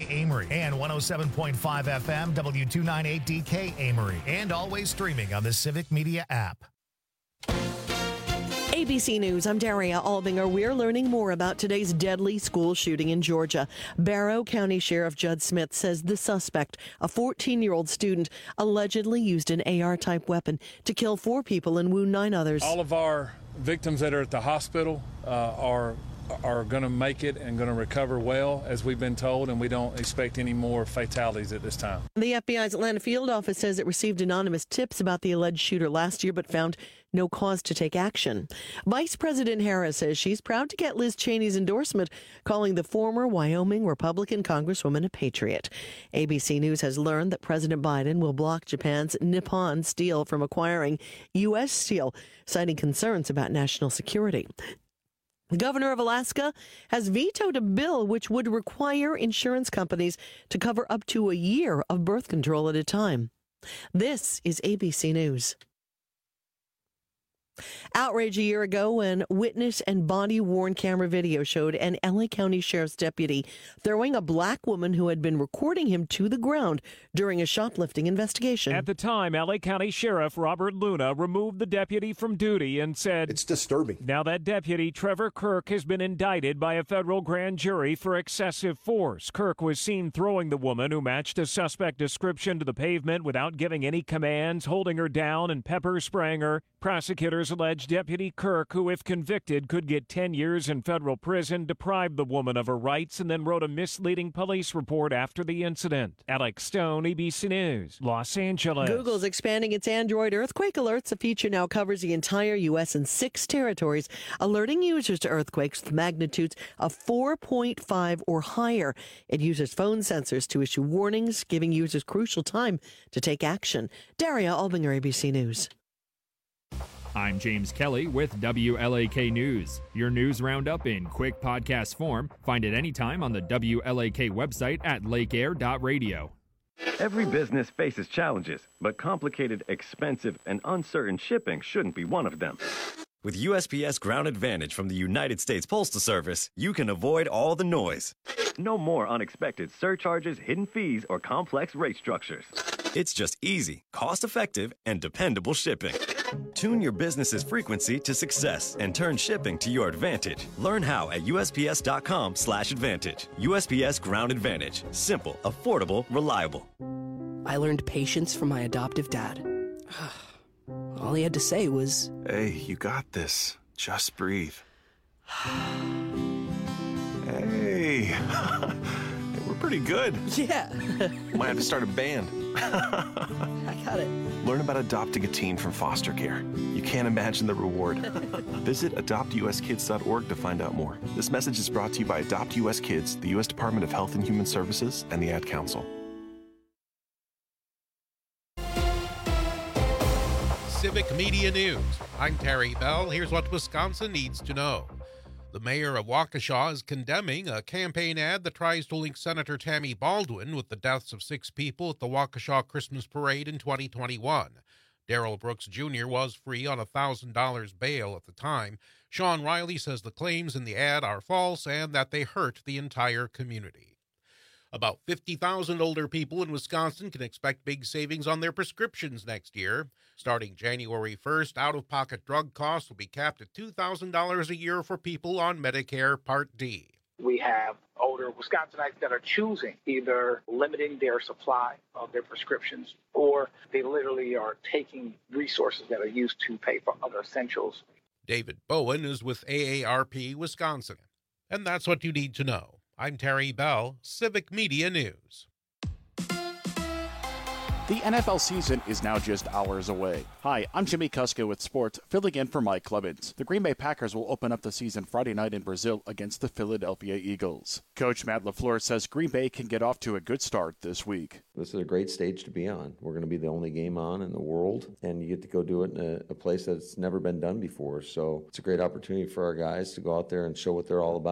Amory, and 107.5 FM W298DK Amory, and always streaming on the Civic Media app. ABC News, I'm Daria Albinger. We're learning more about today's deadly school shooting in Georgia. Barrow County Sheriff Judd Smith says the suspect, a 14-year-old student, allegedly used an AR-type weapon to kill 4 people and wound 9 others. All of our victims that are at the hospital are going to make it and going to recover well, as we've been told, and we don't expect any more fatalities at this time. The FBI's Atlanta field office says it received anonymous tips about the alleged shooter last year, but found no cause to take action. Vice President Harris says she's proud to get Liz Cheney's endorsement, calling the former Wyoming Republican Congresswoman a patriot. ABC News has learned that President Biden will block Japan's Nippon Steel from acquiring U.S. steel, citing concerns about national security. The governor of Alaska has vetoed a bill which would require insurance companies to cover up to a year of birth control at a time. This is ABC News. Outrage a year ago when witness and body-worn camera video showed an LA County Sheriff's deputy throwing a black woman who had been recording him to the ground during a shoplifting investigation. At the time, LA County Sheriff Robert Luna removed the deputy from duty and said, "It's disturbing." Now that deputy, Trevor Kirk, has been indicted by a federal grand jury for excessive force. Kirk was seen throwing the woman, who matched a suspect description, to the pavement without giving any commands, holding her down and pepper spraying her. Prosecutors allege Deputy Kirk, who if convicted could get 10 years in federal prison, deprived the woman of her rights and then wrote a misleading police report after the incident. Alex Stone, ABC News, Los Angeles. Google's expanding its Android earthquake alerts. A feature now covers the entire U.S. and 6 territories, alerting users to earthquakes with magnitudes of 4.5 or higher. It uses phone sensors to issue warnings, giving users crucial time to take action. Daria Albinger, ABC News. I'm James Kelly with WLAK News. Your news roundup in quick podcast form. Find it anytime on the WLAK website at lakeair.radio. Every business faces challenges, but complicated, expensive, and uncertain shipping shouldn't be one of them. With USPS Ground Advantage from the United States Postal Service, you can avoid all the noise. No more unexpected surcharges, hidden fees, or complex rate structures. It's just easy, cost-effective, and dependable shipping. Tune your business's frequency to success and turn shipping to your advantage. Learn how at USPS.com/advantage. USPS Ground Advantage. Simple, affordable, reliable. I learned patience from my adoptive dad. All he had to say was, "Hey, you got this. Just breathe." Hey, we're pretty good. Yeah. Might have to start a band. I got it. Learn about adopting a teen from foster care. You can't imagine the reward. Visit adoptuskids.org to find out more. This message is brought to you by Adopt US Kids, the U.S. Department of Health and Human Services, and the Ad Council. Civic Media News. I'm Terry Bell. Here's what Wisconsin needs to know. The mayor of Waukesha is condemning a campaign ad that tries to link Senator Tammy Baldwin with the deaths of 6 people at the Waukesha Christmas Parade in 2021. Darrell Brooks Jr. was free on $1,000 bail at the time. Sean Riley says the claims in the ad are false and that they hurt the entire community. About 50,000 older people in Wisconsin can expect big savings on their prescriptions next year. Starting January 1st, out-of-pocket drug costs will be capped at $2,000 a year for people on Medicare Part D. We have older Wisconsinites that are choosing either limiting their supply of their prescriptions, or they literally are taking resources that are used to pay for other essentials. David Bowen is with AARP Wisconsin. And that's what you need to know. I'm Terry Bell, Civic Media News. The NFL season is now just hours away. Hi, I'm Jimmy Kuska with sports, filling in for Mike Clemens. The Green Bay Packers will open up the season Friday night in Brazil against the Philadelphia Eagles. Coach Matt LaFleur says Green Bay can get off to a good start this week. This is a great stage to be on. We're going to be the only game on in the world, and you get to go do it in a place that's never been done before. So it's a great opportunity for our guys to go out there and show what they're all about.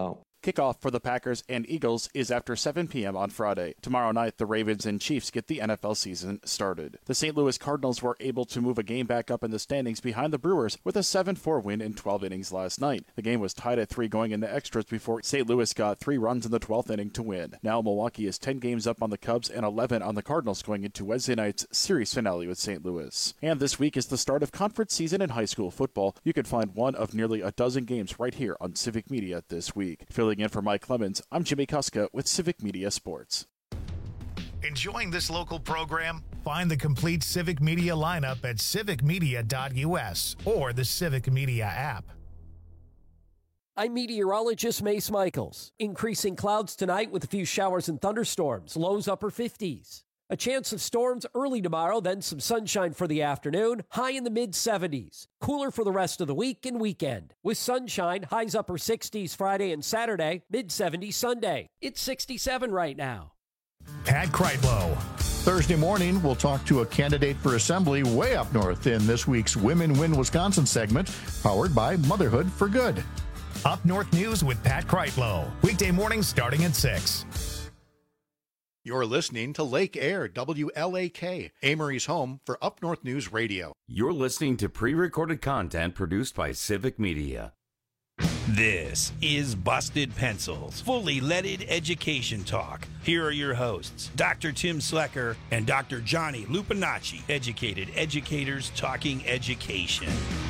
Kickoff for the Packers and Eagles is after 7 p.m. on Friday. Tomorrow night, the Ravens and Chiefs get the NFL season started. The St. Louis Cardinals were able to move a game back up in the standings behind the Brewers with a 7-4 win in 12 innings last night. The game was tied at 3 going into extras before St. Louis got 3 runs in the 12th inning to win. Now Milwaukee is 10 games up on the Cubs and 11 on the Cardinals going into Wednesday night's series finale with St. Louis. And this week is the start of conference season in high school football. You can find one of nearly a dozen games right here on Civic Media this week. Filling in for Mike Clemens, I'm Jimmy Kuska with Civic Media Sports. Enjoying this local program? Find the complete Civic Media lineup at civicmedia.us or the Civic Media app. I'm meteorologist Mace Michaels. Increasing clouds tonight with a few showers and thunderstorms, lows upper 50s. A chance of storms early tomorrow, then some sunshine for the afternoon, high in the mid-70s. Cooler for the rest of the week and weekend. With sunshine, highs upper 60s Friday and Saturday, mid-70s Sunday. It's 67 right now. Pat Kreitlow. Thursday morning, we'll talk to a candidate for assembly way up north in this week's Women Win Wisconsin segment, powered by Motherhood for Good. Up North News with Pat Kreitlow. Weekday mornings starting at 6. You're listening to Lake Air, WLAK, Amory's home for Up North News Radio. You're listening to pre-recorded content produced by Civic Media. This is Busted Pencils, fully leaded education talk. Here are your hosts, Dr. Tim Slecker and Dr. Johnny Lupinacci, educated educators talking education.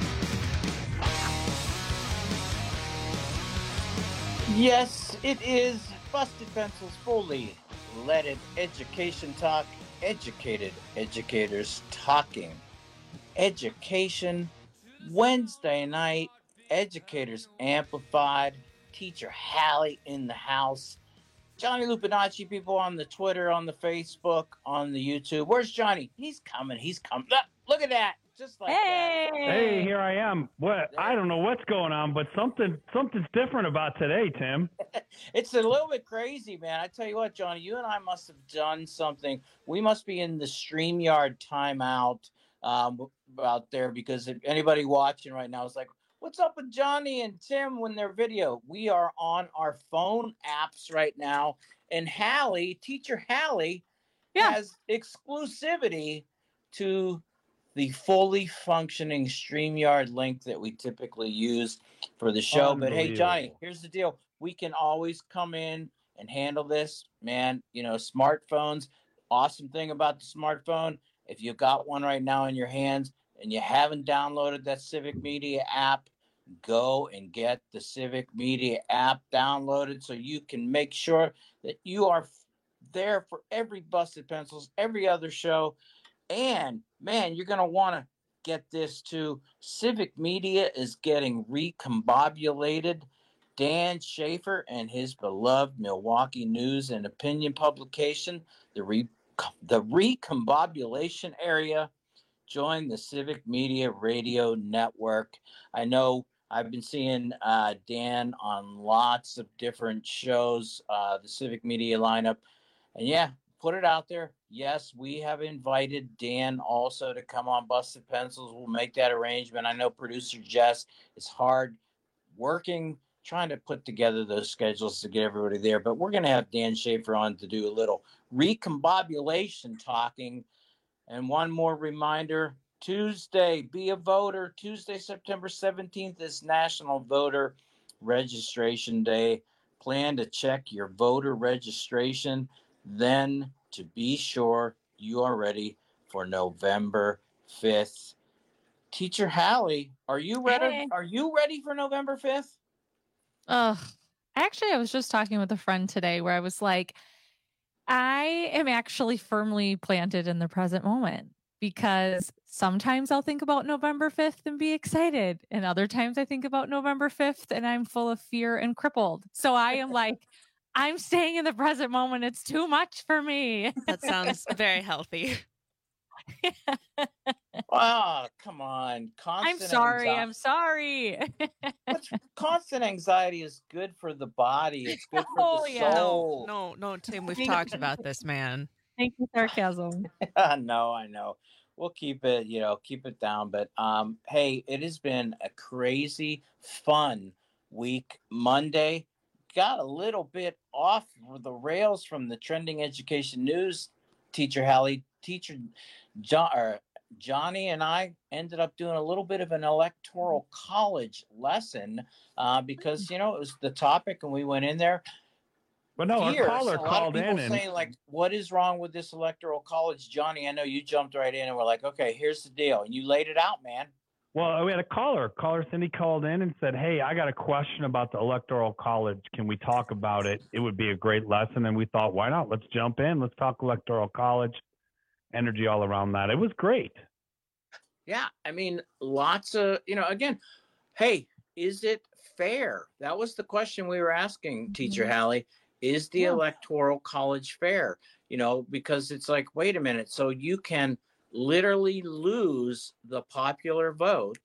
Yes, it is Busted Pencils, fully leaded education talk, educated educators talking education. Wednesday night, Educators Amplified, Teacher Hallie in the house. Johnny Lupinacci, people on the Twitter, on the Facebook, on the YouTube. Where's Johnny? He's coming. Look at that. Just like that. Hey, here I am. What? I don't know what's going on, but something's different about today, Tim. It's a little bit crazy, man. I tell you what, Johnny, you and I must have done something. We must be in the StreamYard timeout out there, because if anybody watching right now is like, what's up with Johnny and Tim when they're video? We are on our phone apps right now, and Hallie, Teacher Hallie, has exclusivity to the fully functioning StreamYard link that we typically use for the show. But hey, Johnny, here's the deal. We can always come in and handle this, man. You know, smartphones, awesome thing about the smartphone, if you've got one right now in your hands and you haven't downloaded that Civic Media app, go and get the Civic Media app downloaded so you can make sure that you are there for every Busted Pencils, every other show. And, man, you're going to want to get this too. Civic Media is getting recombobulated. Dan Schaefer and his beloved Milwaukee News and Opinion publication, the recombobulation area, join the Civic Media Radio Network. I know I've been seeing Dan on lots of different shows, the Civic Media lineup. And yeah, put it out there. Yes, we have invited Dan also to come on Busted Pencils. We'll make that arrangement. I know producer Jess is hard working, trying to put together those schedules to get everybody there. But we're going to have Dan Schaefer on to do a little recombobulation talking. And one more reminder, Tuesday, be a voter. Tuesday, September 17th is National Voter Registration Day. Plan to check your voter registration, then to be sure you are ready for November 5th. Teacher Hallie, are you ready? Hey. Are you ready for November 5th? Actually, I was just talking with a friend today where I was like, I am actually firmly planted in the present moment, because sometimes I'll think about November 5th and be excited. And other times I think about November 5th and I'm full of fear and crippled. So I am like, I'm staying in the present moment. It's too much for me. That sounds very healthy. Oh, come on. I'm sorry. Constant anxiety is good for the body. It's good for the soul. No, Tim, we've talked about this, man. Thank you, sarcasm. No, I know. We'll keep it down. But hey, it has been a crazy, fun week. Monday, got a little bit off the rails from the trending education news, Teacher Hallie. Johnny and I ended up doing a little bit of an electoral college lesson because, it was the topic and we went in there. But no, Fierce. our caller A lot called of people in saying, like, what is wrong with this electoral college? Johnny, I know you jumped right in and we're like, okay, here's the deal. And you laid it out, man. Well, we had a caller. Caller Cindy called in and said, hey, I got a question about the electoral college. Can we talk about it? It would be a great lesson. And we thought, why not? Let's jump in. Let's talk electoral college, energy all around that. It was great. Yeah. I mean, lots of, again, hey, is it fair? That was the question we were asking, Teacher Hallie. Is the electoral college fair? Because it's like, wait a minute. So you can literally lose the popular vote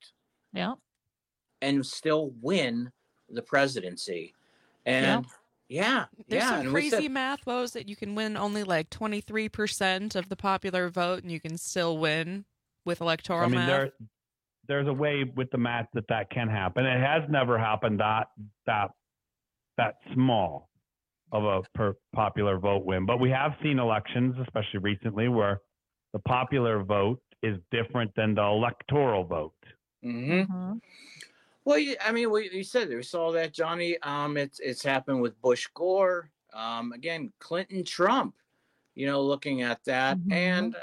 and still win the presidency. And there's some and crazy math, Woes, that you can win only like 23% of the popular vote and you can still win with electoral math. There's a way with the math that can happen. It has never happened that small of a per popular vote win, but we have seen elections, especially recently, where the popular vote is different than the electoral vote. Mm-hmm. Well, you said we saw that, Johnny. It's happened with Bush Gore. Again, Clinton Trump. Looking at that, and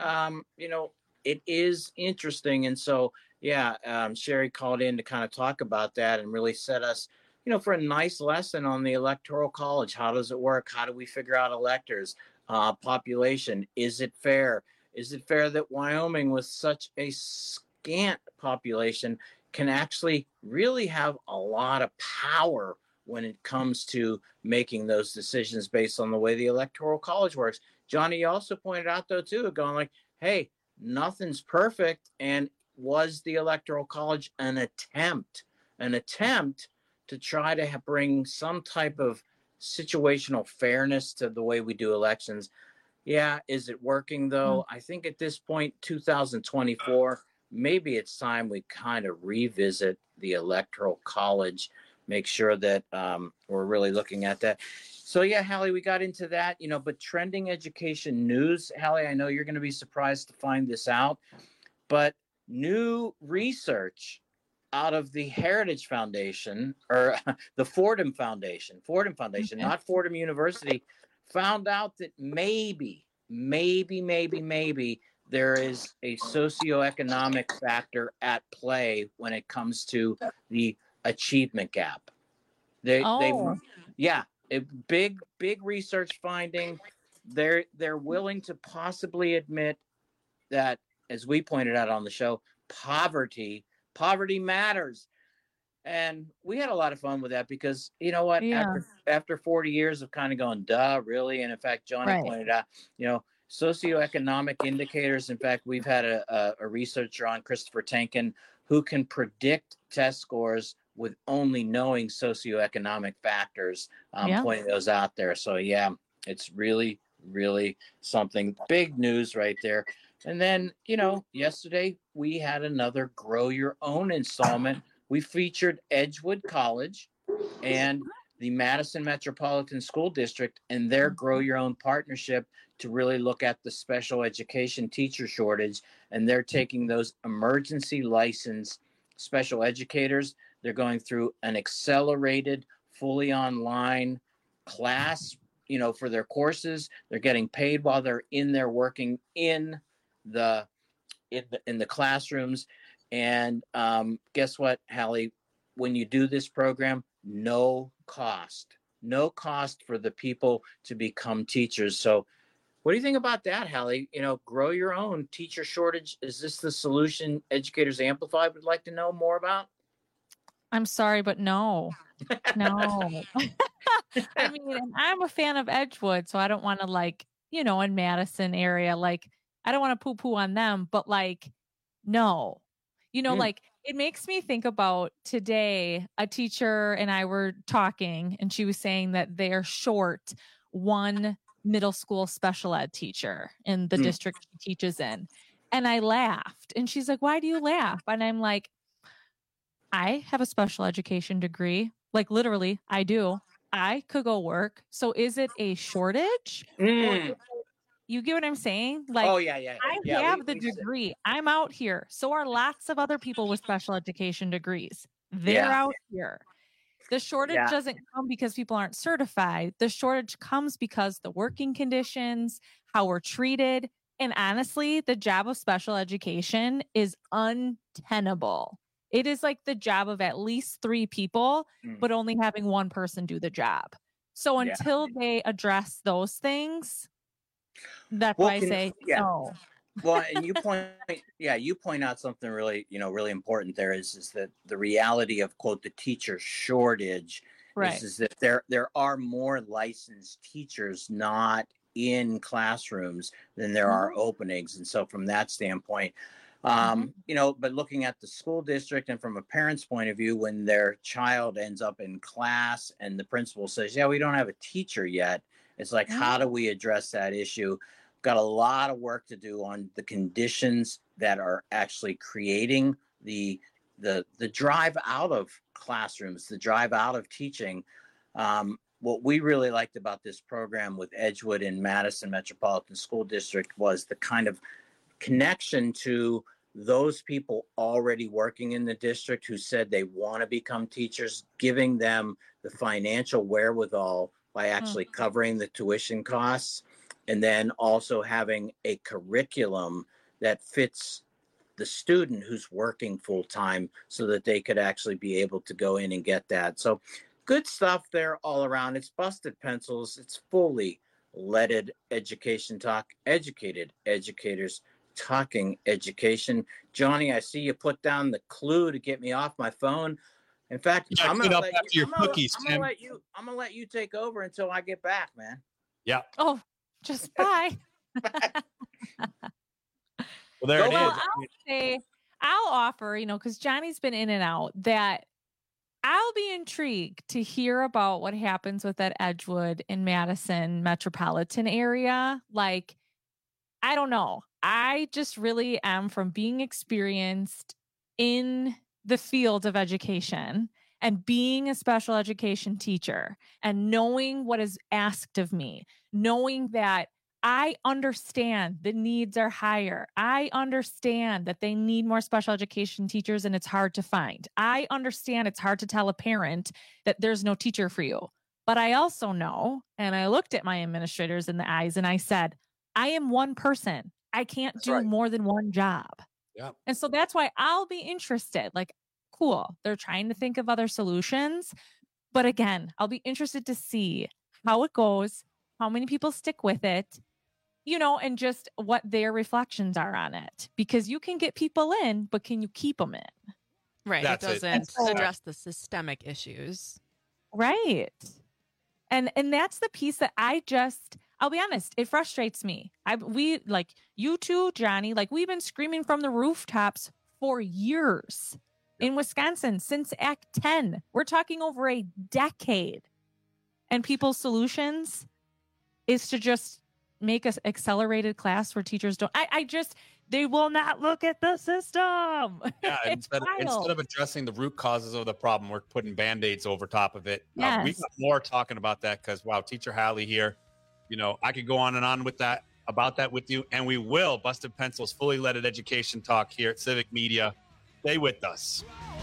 it is interesting. And so, Sherry called in to kind of talk about that and really set us, for a nice lesson on the electoral college. How does it work? How do we figure out electors? Population. Is it fair? Is it fair that Wyoming, with such a scant population, can actually really have a lot of power when it comes to making those decisions based on the way the electoral college works? Johnny, you also pointed out, though, too, going like, hey, nothing's perfect. And was the electoral college an attempt to try to bring some type of situational fairness to the way we do elections? Yeah. Is it working, though? I think at this point, 2024, maybe it's time we kind of revisit the electoral college, make sure that we're really looking at that. So, Hallie, we got into that, but trending education news, Hallie, I know you're going to be surprised to find this out, but new research out of the Heritage Foundation, or the Fordham Foundation, not Fordham University, found out that maybe there is a socioeconomic factor at play when it comes to the achievement gap. A big research finding. They're willing to possibly admit that, as we pointed out on the show, poverty matters. And we had a lot of fun with that because, you know what, after 40 years of kind of going, duh, really? And in fact, Johnny pointed out, socioeconomic indicators. In fact, we've had a researcher on, Christopher Tankin, who can predict test scores with only knowing socioeconomic factors, pointing those out there. So, it's really, really something. Big news right there. And then, yesterday we had another Grow Your Own installment. We featured Edgewood College and the Madison Metropolitan School District and their Grow Your Own partnership to really look at the special education teacher shortage. And they're taking those emergency licensed special educators. They're going through an accelerated, fully online class, for their courses. They're getting paid while they're in there working in the classrooms. And guess what, Hallie? When you do this program, no cost for the people to become teachers. So what do you think about that, Hallie? Grow Your Own teacher shortage. Is this the solution Educators Amplified would like to know more about? I'm sorry, but no. I mean, I'm a fan of Edgewood, so I don't want to in Madison area, I don't want to poo-poo on them, but no. It makes me think about today, a teacher and I were talking and she was saying that they're short one middle school special ed teacher in the district she teaches in. And I laughed and she's like, why do you laugh? And I'm like, I have a special education degree. Literally, I do. I could go work. So is it a shortage? You get what I'm saying? Like, I have the degree. I'm out here. So are lots of other people with special education degrees. They're out here. The shortage doesn't come because people aren't certified. The shortage comes because the working conditions, how we're treated. And honestly, the job of special education is untenable. It is like the job of at least 3 people, but only having one person do the job. So until they address those things, that's why I say no. Well, and you point out something really, really important there is that the reality of, quote, the teacher shortage is that there are more licensed teachers not in classrooms than there are openings. And so from that standpoint, but looking at the school district and from a parent's point of view, when their child ends up in class and the principal says, we don't have a teacher yet, it's like, how do we address that issue? Got a lot of work to do on the conditions that are actually creating the drive out of classrooms, the drive out of teaching. What we really liked about this program with Edgewood and Madison Metropolitan School District was the kind of connection to those people already working in the district who said they want to become teachers, giving them the financial wherewithal by actually covering the tuition costs, and then also having a curriculum that fits the student who's working full time so that they could actually be able to go in and get that. So good stuff there all around. It's Busted Pencils. It's fully leaded education talk, educated educators talking education. Johnny, I see you put down the clue to get me off my phone. In fact, I'm gonna let you take over until I get back, man. Yeah. Oh, just bye. Well, there it is. I'll offer, because Johnny's been in and out, that I'll be intrigued to hear about what happens with that Edgewood and Madison metropolitan area. Like, I don't know. I just really am, from being experienced in the field of education and being a special education teacher and knowing what is asked of me, knowing that I understand the needs are higher. I understand that they need more special education teachers and it's hard to find. I understand it's hard to tell a parent that there's no teacher for you. But I also know, and I looked at my administrators in the eyes and I said, I am one person. I can't do more than one job. Yeah. And so that's why I'll be interested. Like, cool, they're trying to think of other solutions. But again, I'll be interested to see how it goes, how many people stick with it, and just what their reflections are on it. Because you can get people in, but can you keep them in? Right. It doesn't address the systemic issues. Right. And that's the piece that I'll be honest, it frustrates me. We like you too, Johnny, like we've been screaming from the rooftops for years in Wisconsin since Act 10. We're talking over a decade. And people's solutions is to just make an accelerated class where teachers don't. They will not look at the system. Yeah, instead of addressing the root causes of the problem, we're putting Band-Aids over top of it. Yes. We've got more talking about that because, wow, Teacher Hallie here. I could go on and on about that with you, and we will. Busted Pencils, fully leaded education talk here at Civic Media. Stay with us.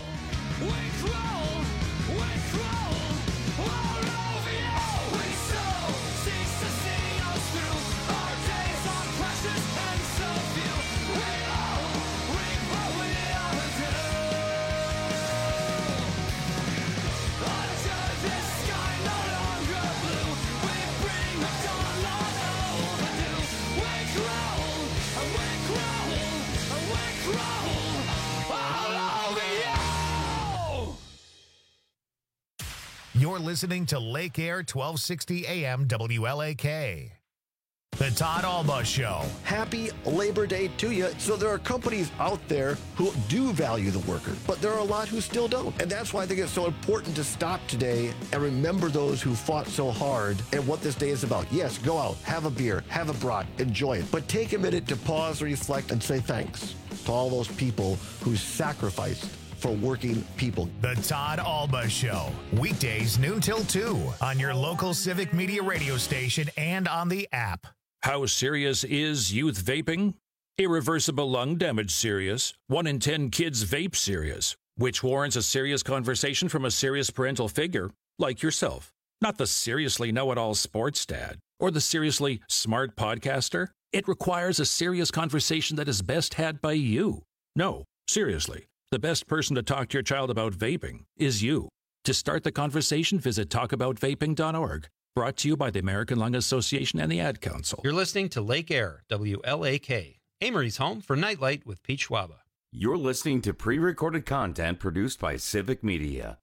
You're listening to Lake Air 1260 AM WLAK. The Todd Alba Show. Happy Labor Day to you. So there are companies out there who do value the worker, but there are a lot who still don't. And that's why I think it's so important to stop today and remember those who fought so hard and what this day is about. Yes, go out, have a beer, have a brat, enjoy it. But take a minute to pause, reflect, and say thanks to all those people who sacrificed for working people. The Todd Alba Show, weekdays noon till 2 on your local Civic Media radio station and on the app. How serious is youth vaping? Irreversible lung damage serious. 1 in 10 kids vape serious, which warrants a serious conversation from a serious parental figure like yourself. Not the seriously know-it-all sports dad or the seriously smart podcaster. It requires a serious conversation that is best had by you. No, seriously, the best person to talk to your child about vaping is you. To start the conversation, visit talkaboutvaping.org. Brought to you by the American Lung Association and the Ad Council. You're listening to Lake Air, WLAK, Amory's home for Nightlight with Pete Schwaba. You're listening to pre-recorded content produced by Civic Media.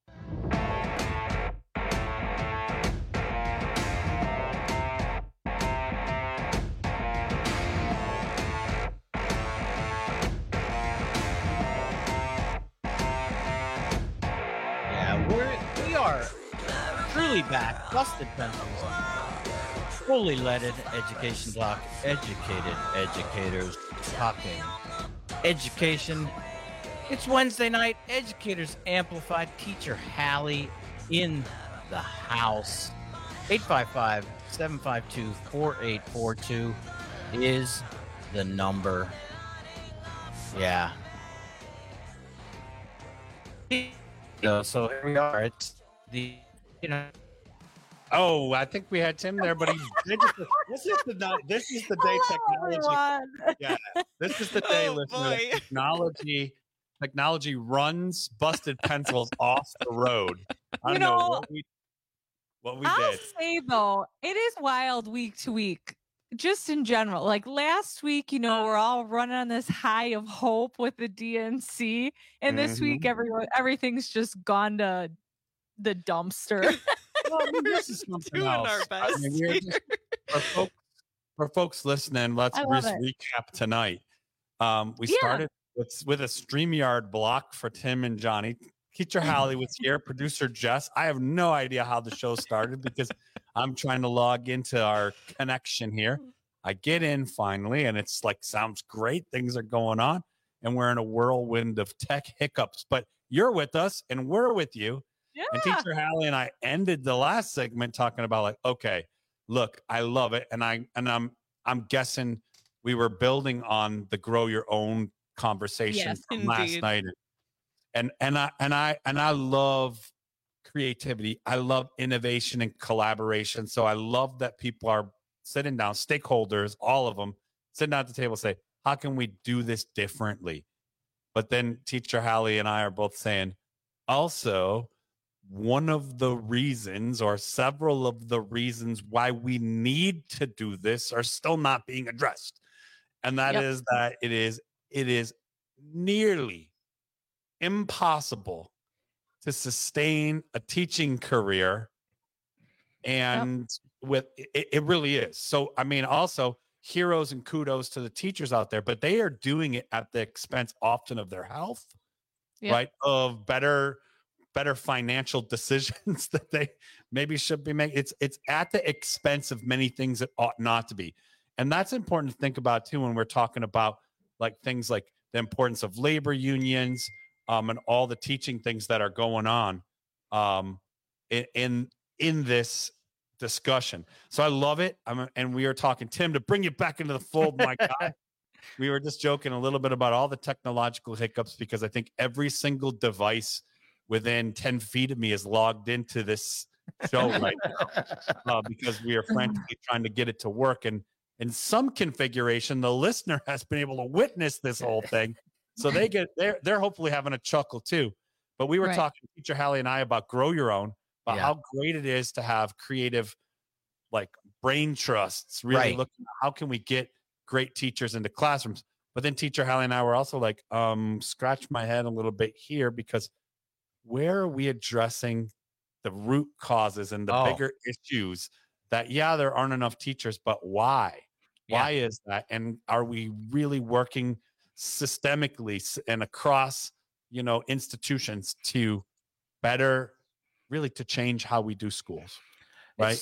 We are truly back. Busted Pencils. Fully leaded education talk. Educated educators talking education. It's Wednesday night. Educators Amplified. Teacher Hallie in the house. 855-752-4842 is the number. Yeah. So here we are. It's the, Oh, I think we had Tim there, but this is the day technology. Yeah, this is the day. Technology runs Busted Pencils off the road. I don't know what we I'll did. say though, it is wild week to week. Just in general, like last week, we're all running on this high of hope with the DNC, and this week, everything's just gone to the dumpster. Well, I mean, this is something Doing else. our best. I mean, for folks listening, let's recap tonight. We started with a StreamYard block for Tim and Johnny. Teacher Hallie was here, producer Jess. I have no idea how the show started because I'm trying to log into our connection here. I get in finally, and it's like, sounds great. Things are going on, and we're in a whirlwind of tech hiccups. But you're with us, and we're with you. Yeah. And Teacher Hallie and I ended the last segment talking about like, okay, look, I love it, and I'm guessing we were building on the grow your own conversation from last night. And I love creativity. I love innovation and collaboration. So I love that people are sitting down, stakeholders, all of them, sitting down at the table, say, how can we do this differently? But then Teacher Hallie and I are both saying, also, one of the reasons or several of the reasons why we need to do this are still not being addressed. And that is that it is nearly impossible to sustain a teaching career, and with it really is. So I mean, also heroes and kudos to the teachers out there, but they are doing it at the expense often of their health, right? Of better financial decisions that they maybe should be making. It's at the expense of many things that ought not to be. And that's important to think about too when we're talking about like things like the importance of labor unions, and all the teaching things that are going on in this discussion. So I love it. And we are talking, Tim, to bring you back into the fold, my guy. We were just joking a little bit about all the technological hiccups because I think every single device within 10 feet of me is logged into this show right now because we are frantically trying to get it to work. And in some configuration, the listener has been able to witness this whole thing. So they're hopefully having a chuckle too. But we were talking, Teacher Hallie and I, about grow your own, about how great it is to have creative, like brain trusts, really looking at how can we get great teachers into classrooms. But then Teacher Hallie and I were also like, scratch my head a little bit here, because where are we addressing the root causes and the bigger issues that, there aren't enough teachers, but why? Why is that? And are we really working systemically and across, institutions to better, really to change how we do schools, right?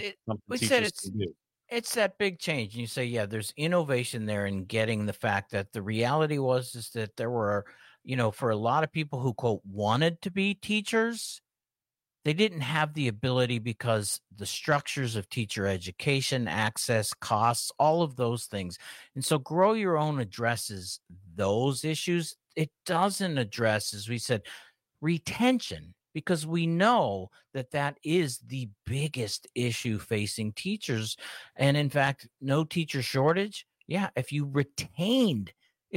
It's that big change. And you say, there's innovation there in getting the fact that the reality is that there were for a lot of people who, quote, wanted to be teachers, they didn't have the ability because the structures of teacher education, access, costs, all of those things. And so Grow Your Own addresses those issues. It doesn't address, as we said, retention, because we know that is the biggest issue facing teachers. And in fact, no teacher shortage. Yeah, if you retained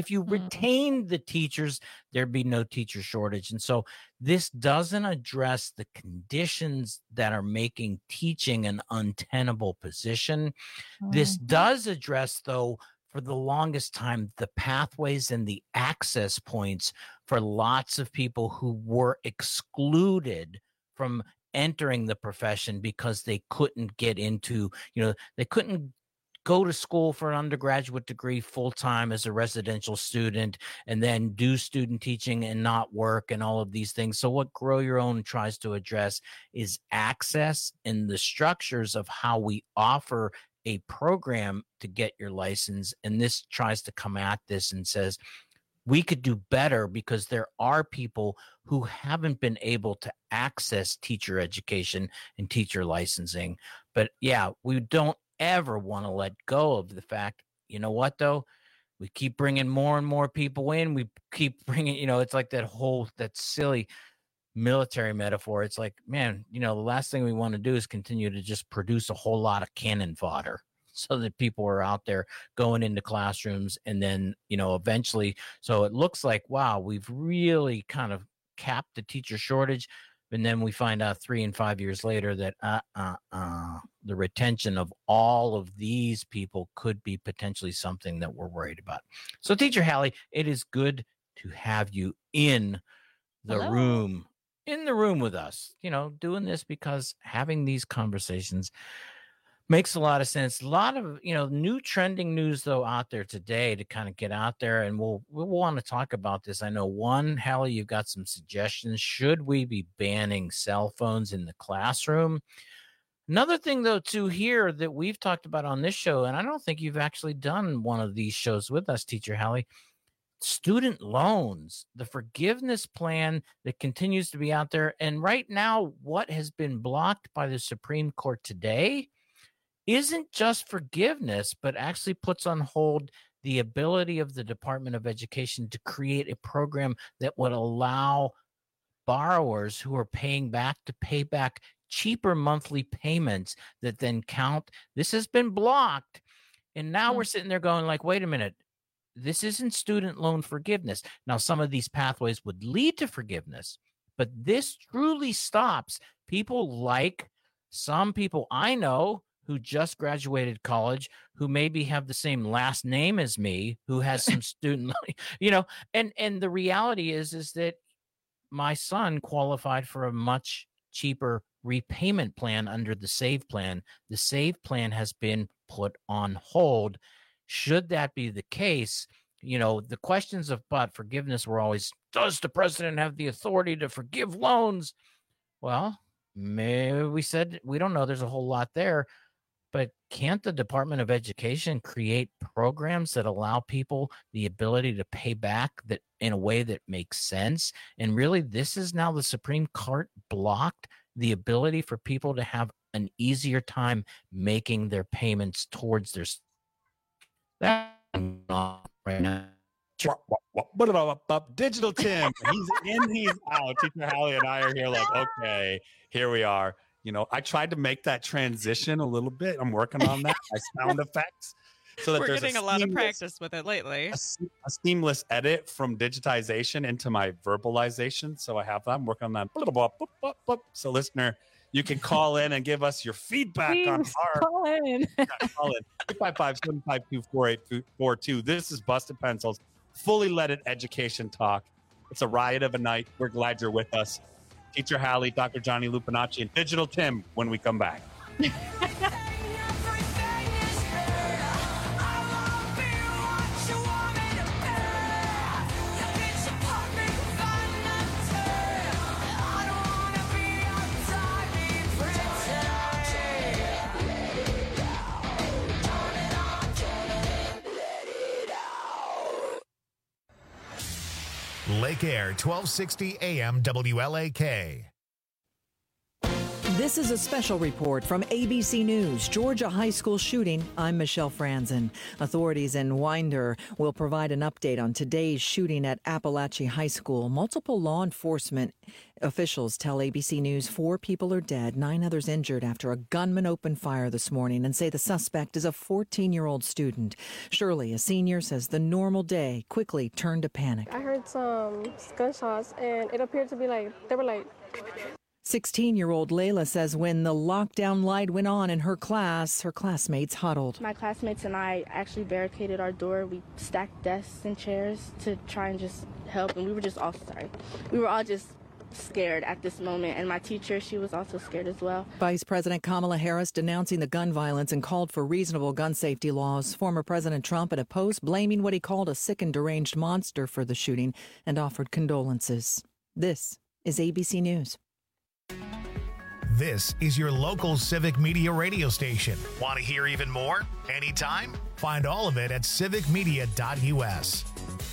the teachers, there'd be no teacher shortage. And so this doesn't address the conditions that are making teaching an untenable position. This does address, though, for the longest time, the pathways and the access points for lots of people who were excluded from entering the profession because they couldn't get into, they couldn't go to school for an undergraduate degree full-time as a residential student and then do student teaching and not work and all of these things. So what Grow Your Own tries to address is access and the structures of how we offer a program to get your license. And this tries to come at this and says, we could do better because there are people who haven't been able to access teacher education and teacher licensing. But yeah, we don't ever want to let go of the fact, you know what, though? We keep bringing more and more people in. We keep bringing, it's like that silly military metaphor. It's like, man, the last thing we want to do is continue to just produce a whole lot of cannon fodder so that people are out there going into classrooms. And then, eventually, so it looks like, wow, we've really kind of capped the teacher shortage. And then we find out 3 and 5 years later that the retention of all of these people could be potentially something that we're worried about. So, Teacher Hallie, it is good to have you in the room with us, doing this, because having these conversations makes a lot of sense. A lot of, new trending news, though, out there today to kind of get out there. And we'll want to talk about this. I know, one, Hallie, you've got some suggestions. Should we be banning cell phones in the classroom? Another thing, though, too, here that we've talked about on this show, and I don't think you've actually done one of these shows with us, Teacher Hallie, student loans, the forgiveness plan that continues to be out there. And right now, what has been blocked by the Supreme Court today isn't just forgiveness, but actually puts on hold the ability of the Department of Education to create a program that would allow borrowers who are paying back to pay back cheaper monthly payments that then count. This has been blocked. And now we're sitting there going like, wait a minute, this isn't student loan forgiveness. Now, some of these pathways would lead to forgiveness, but this truly stops people like some people I know who just graduated college, who maybe have the same last name as me, who has some student, and the reality is that my son qualified for a much cheaper repayment plan under the SAVE plan. The SAVE plan has been put on hold. Should that be the case, the questions about forgiveness were always, does the president have the authority to forgive loans? Well, maybe we said, we don't know. There's a whole lot there. But can't the Department of Education create programs that allow people the ability to pay back that in a way that makes sense? And really, this is now the Supreme Court blocked the ability for people to have an easier time making their payments towards their right now. Digital Tim, he's in, he's out. Teacher Hallie and I are here like, okay, here we are. I tried to make that transition a little bit. I'm working on that. My sound effects. So that we're getting a lot of practice with it lately. A seamless edit from digitization into my verbalization. So I have that. I'm working on that. So listener, you can call in and give us your feedback. Please, on our call in. Call in 855-752-4842. This is Busted Pencils, fully leaded education talk. It's a riot of a night. We're glad you're with us. Teacher Hallie, Dr. Johnny Lupinacci, and Digital Tim when we come back. Lake Air, 1260 AM WLAK. This is a special report from ABC News. Georgia high school shooting. I'm Michelle Franzen. Authorities in Winder will provide an update on today's shooting at Appalachia High School. Multiple law enforcement officials tell ABC News 4 people are dead, 9 others injured after a gunman opened fire this morning, and say the suspect is a 14-year-old student. Shirley, a senior, says the normal day quickly turned to panic. I heard some gunshots, and it appeared to be they were like... 16-year-old Layla says when the lockdown light went on in her class, her classmates huddled. My classmates and I actually barricaded our door. We stacked desks and chairs to try and just help, and we were all just scared at this moment, and my teacher, she was also scared as well. Vice President Kamala Harris denouncing the gun violence and called for reasonable gun safety laws. Former President Trump in a post blaming what he called a sick and deranged monster for the shooting and offered condolences. This is ABC News. This is your local Civic Media radio station. Want to hear even more? Anytime? Find all of it at civicmedia.us.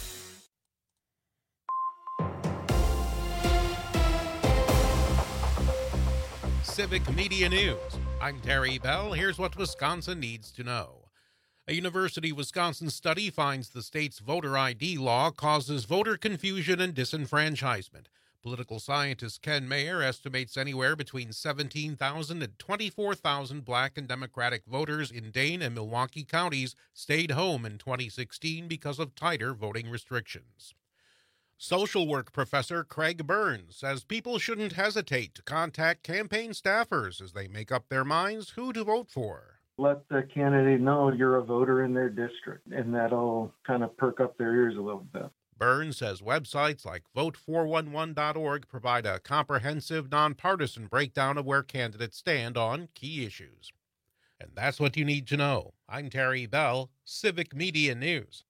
Civic Media News. I'm Terry Bell. Here's what Wisconsin needs to know. A University of Wisconsin study finds the state's voter ID law causes voter confusion and disenfranchisement. Political scientist Ken Mayer estimates anywhere between 17,000 and 24,000 Black and Democratic voters in Dane and Milwaukee counties stayed home in 2016 because of tighter voting restrictions. Social work professor Craig Burns says people shouldn't hesitate to contact campaign staffers as they make up their minds who to vote for. Let the candidate know you're a voter in their district, and that'll kind of perk up their ears a little bit. Burns says websites like vote411.org provide a comprehensive, nonpartisan breakdown of where candidates stand on key issues. And that's what you need to know. I'm Terry Bell, Civic Media News.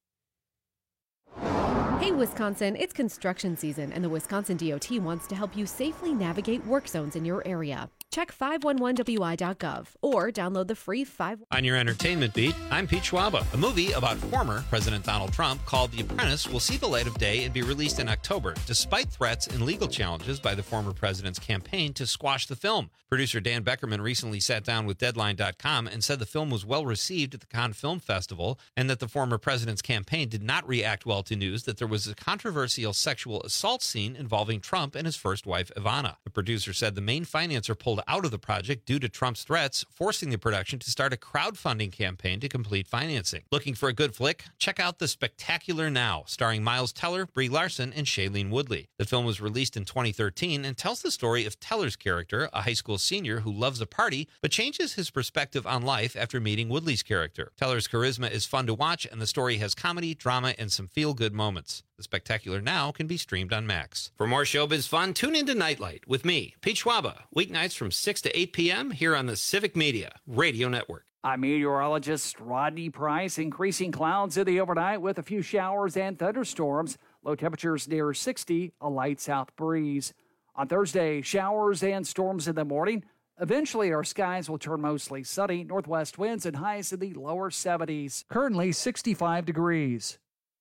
Hey, Wisconsin, it's construction season, and the Wisconsin DOT wants to help you safely navigate work zones in your area. Check 511wi.gov or download the free 5... On your entertainment beat, I'm Pete Schwaba. A movie about former President Donald Trump called The Apprentice will see the light of day and be released in October, despite threats and legal challenges by the former president's campaign to squash the film. Producer Dan Beckerman recently sat down with Deadline.com and said the film was well received at the Cannes Film Festival and that the former president's campaign did not react well to news that there was a controversial sexual assault scene involving Trump and his first wife, Ivana. The producer said the main financer pulled out of the project due to Trump's threats, forcing the production to start a crowdfunding campaign to complete financing. Looking for a good flick? Check out The Spectacular Now, starring Miles Teller, Brie Larson, and Shailene Woodley. The film was released in 2013 and tells the story of Teller's character, a high school senior who loves a party but changes his perspective on life after meeting Woodley's character. Teller's charisma is fun to watch, and the story has comedy, drama, and some feel-good moments. The Spectacular Now can be streamed on Max. For more showbiz fun, tune into Nightlight with me, Pete Schwaba, weeknights from 6 to 8 p.m. here on the Civic Media Radio Network. I'm meteorologist Rodney Price. Increasing clouds in the overnight with a few showers and thunderstorms. Low temperatures near 60, a light south breeze. On Thursday, showers and storms in the morning. Eventually, our skies will turn mostly sunny. Northwest winds and highs in the lower 70s. Currently 65 degrees.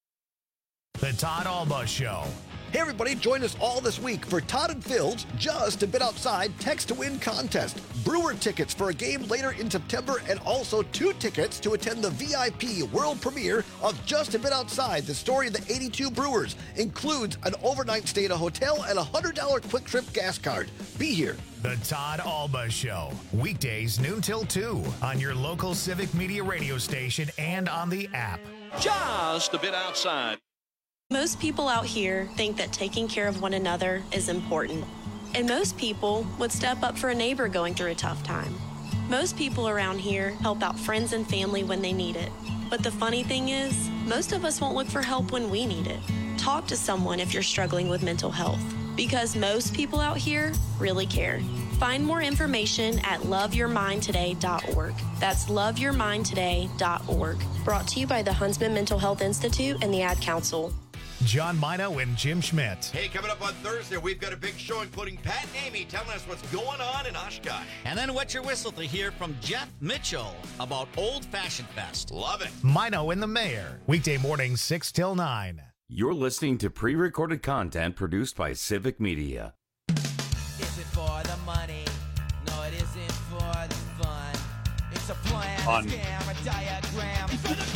The Todd Alba Show. Hey everybody, join us all this week for Todd and Phil's Just a Bit Outside Text to Win contest. Brewer tickets for a game later in September and also 2 tickets to attend the VIP world premiere of Just a Bit Outside, the story of the 82 Brewers. Includes an overnight stay at a hotel and a $100 quick trip gas card. Be here. The Todd Alba Show. Weekdays noon till 2 on your local Civic Media radio station and on the app. Just a Bit Outside. Most people out here think that taking care of one another is important. And most people would step up for a neighbor going through a tough time. Most people around here help out friends and family when they need it. But the funny thing is, most of us won't look for help when we need it. Talk to someone if you're struggling with mental health, because most people out here really care. Find more information at loveyourmindtoday.org. That's loveyourmindtoday.org. Brought to you by the Huntsman Mental Health Institute and the Ad Council. John Mino and Jim Schmidt. Hey, coming up on Thursday, we've got a big show, including Pat and Amy telling us what's going on in Oshkosh. And then wet your whistle to hear from Jeff Mitchell about Old Fashioned Fest. Love it. Mino and the Mayor. Weekday mornings 6 till 9. You're listening to pre-recorded content produced by Civic Media. Is it for the money? No, it isn't for the fun. It's a plan, a scam, a diagram. For the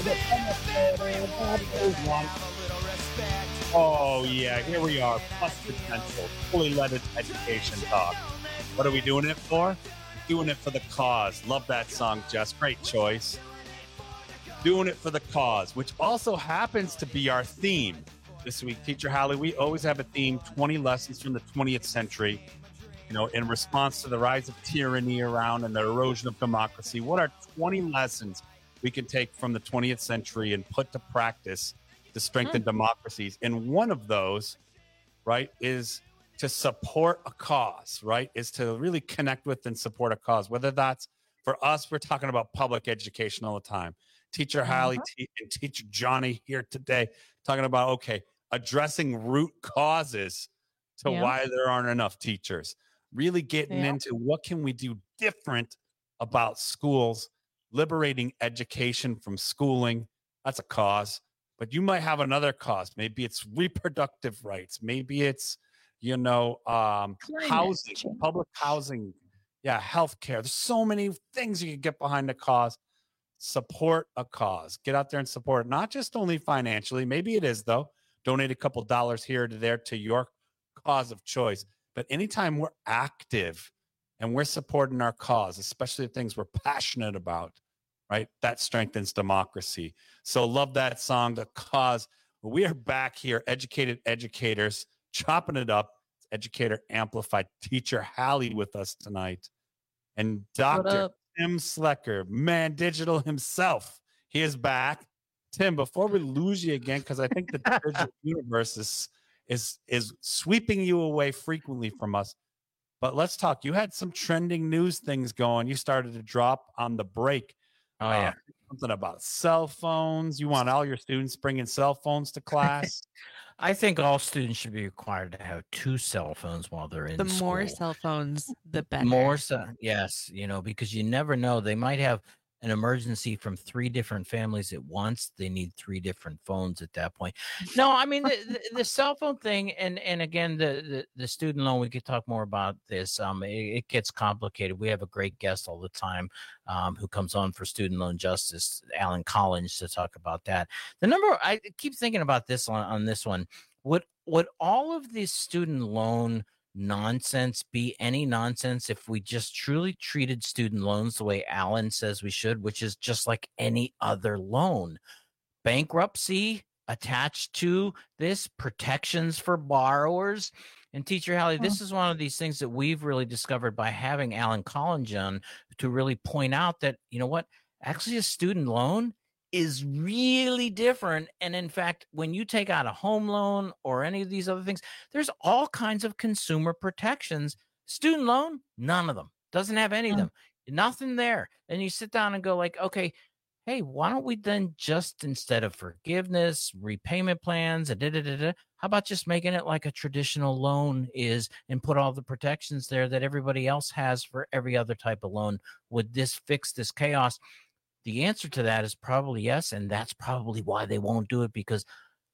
Oh, yeah, here we are. Busted Pencils, fully leaded education talk. What are we doing it for? Doing it for the cause. Love that song, Jess. Great choice. Doing it for the cause, which also happens to be our theme this week. Teacher Hallie, we always have a theme, 20 lessons from the 20th century, in response to the rise of tyranny around and the erosion of democracy. What are 20 lessons we can take from the 20th century and put to practice to strengthen democracies? And one of those, right, is to support a cause, right, is to really connect with and support a cause. Whether that's for us, we're talking about public education all the time. Teacher Hallie and Teacher Johnny here today talking about, okay, addressing root causes to why there aren't enough teachers. Really getting into what can we do different about schools, liberating education from schooling. That's a cause. But you might have another cause. Maybe it's reproductive rights. Maybe it's, housing, public housing. Yeah, healthcare. There's so many things you can get behind the cause. Support a cause. Get out there and support it. Not just only financially. Maybe it is, though. Donate a couple dollars here to there to your cause of choice. But anytime we're active and we're supporting our cause, especially the things we're passionate about, right, that strengthens democracy. So love that song, The Cause. We are back here, educated educators, chopping it up. Educator Amplified. Teacher Hallie with us tonight. And Dr. Tim Slecker, man, digital himself. He is back. Tim, before we lose you again, because I think the digital universe is sweeping you away frequently from us. But let's talk. You had some trending news things going. You started to drop on the break. Oh, yeah. Something about cell phones. You want all your students bringing cell phones to class? I think all students should be required to have 2 cell phones while they're in school. The more cell phones, the better. More so, yes, because you never know. They might have an emergency from 3 different families at once. They need 3 different phones at that point. No, I mean the cell phone thing, and again the student loan. We could talk more about this. It gets complicated. We have a great guest all the time who comes on for Student Loan Justice, Alan Collins, to talk about that. The number I keep thinking about this on this one. Would all of these student loan nonsense be any nonsense if we just truly treated student loans the way Alan says we should, which is just like any other loan? Bankruptcy attached to this, protections for borrowers. And Teacher Hallie, this is one of these things that we've really discovered by having Alan Collins on to really point out that, actually a student loan is really different. And in fact, when you take out a home loan or any of these other things, there's all kinds of consumer protections. Student loan, none of them. Doesn't have any of them. Nothing there. And you sit down and go like, okay, hey, why don't we then just, instead of forgiveness, repayment plans, how about just making it like a traditional loan is and put all the protections there that everybody else has for every other type of loan? Would this fix this chaos? The answer to that is probably yes, and that's probably why they won't do it, because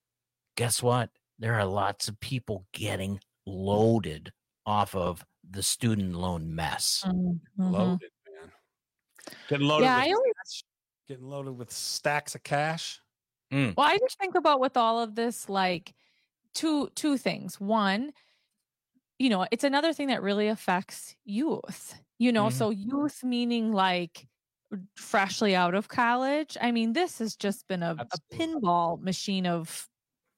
guess what? There are lots of people getting loaded off of the student loan mess. Loaded, man. Getting loaded getting loaded with stacks of cash. Well, I just think about with all of this, like two things. One, it's another thing that really affects youth, so youth meaning like freshly out of college. I mean, this has just been a pinball machine of,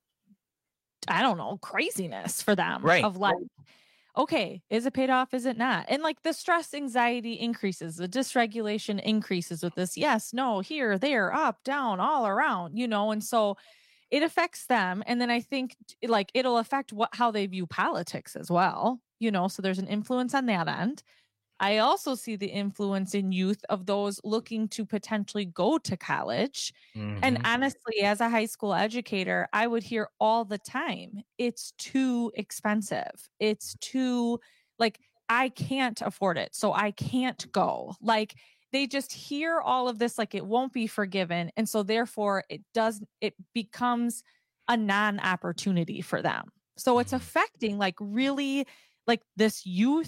I don't know, craziness for them. Right. Of like, okay, is it paid off? Is it not? And like the stress, anxiety increases, the dysregulation increases with this. Yes, no, here, there, up, down, all around, and so it affects them. And then I think like it'll affect how they view politics as well, so there's an influence on that end. I also see the influence in youth of those looking to potentially go to college. And honestly, as a high school educator, I would hear all the time, it's too expensive. It's too, like, I can't afford it, so I can't go. Like, they just hear all of this, like it won't be forgiven. And so therefore it becomes a non-opportunity for them. So it's affecting like really like this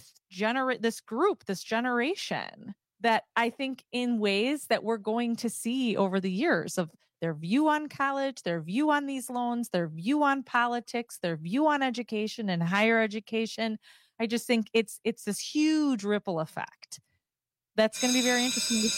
this generation that I think in ways that we're going to see over the years of their view on college, their view on these loans, their view on politics, their view on education and higher education. I just think it's this huge ripple effect that's going to be very interesting to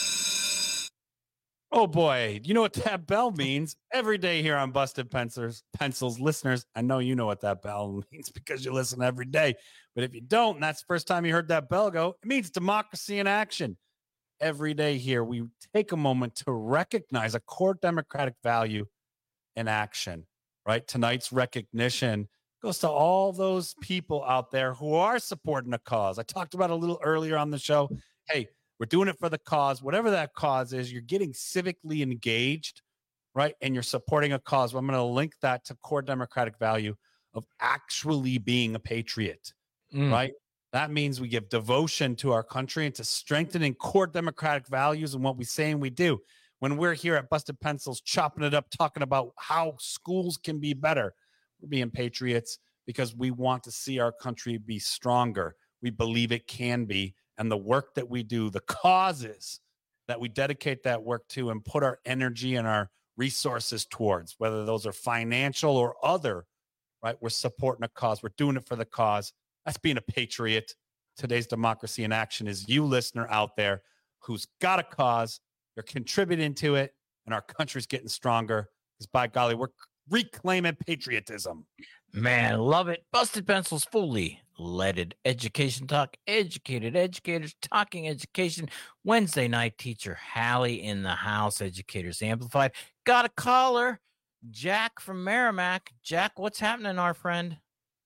see. Oh boy, you know what that bell means? Every day here on Busted Pencils, listeners, I know you know what that bell means because you listen every day. But if you don't, and that's the first time you heard that bell go, it means democracy in action. Every day here, we take a moment to recognize a core democratic value in action, right? Tonight's recognition goes to all those people out there who are supporting a cause. I talked about a little earlier on the show. Hey, we're doing it for the cause. Whatever that cause is, you're getting civically engaged, right? And you're supporting a cause. Well, I'm going to link that to core democratic value of actually being a patriot, right? That means we give devotion to our country and to strengthening core democratic values and what we say and we do. When we're here at Busted Pencils, chopping it up, talking about how schools can be better, we're being patriots because we want to see our country be stronger. We believe it can be. And the work that we do, the causes that we dedicate that work to and put our energy and our resources towards, whether those are financial or other, right? We're supporting a cause. We're doing it for the cause. That's being a patriot. Today's democracy in action is you, listener out there, who's got a cause. You're contributing to it, and our country's getting stronger because, by golly, we're reclaiming patriotism. Man, love it. Busted Pencils, fully leaded education talk. Educated educators talking education. Wednesday night, teacher Hallie in the house. Educators Amplified. Got a caller, Jack from Merrimack. Jack, what's happening, our friend?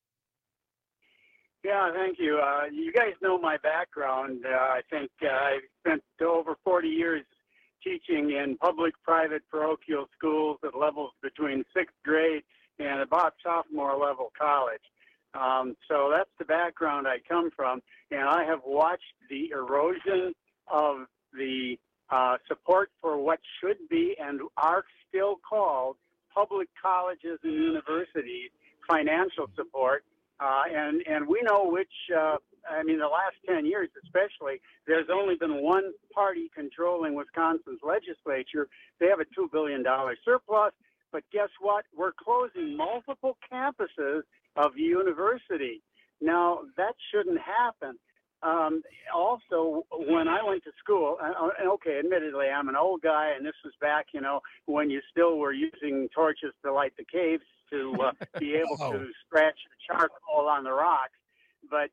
Yeah, thank you. You guys know my background. I think I spent over 40 years teaching in public, private, parochial schools at levels between sixth grade and about sophomore level college. So that's the background I come from. And I have watched the erosion of the support for what should be and are still called public colleges and universities, financial support. And we know which, the last 10 years especially, there's only been one party controlling Wisconsin's legislature. They have a $2 billion surplus. But guess what? We're closing multiple campuses of university. Now, that shouldn't happen. Also, when I went to school, okay, admittedly, I'm an old guy, and this was back, when you still were using torches to light the caves to be able to scratch the charcoal on the rocks. But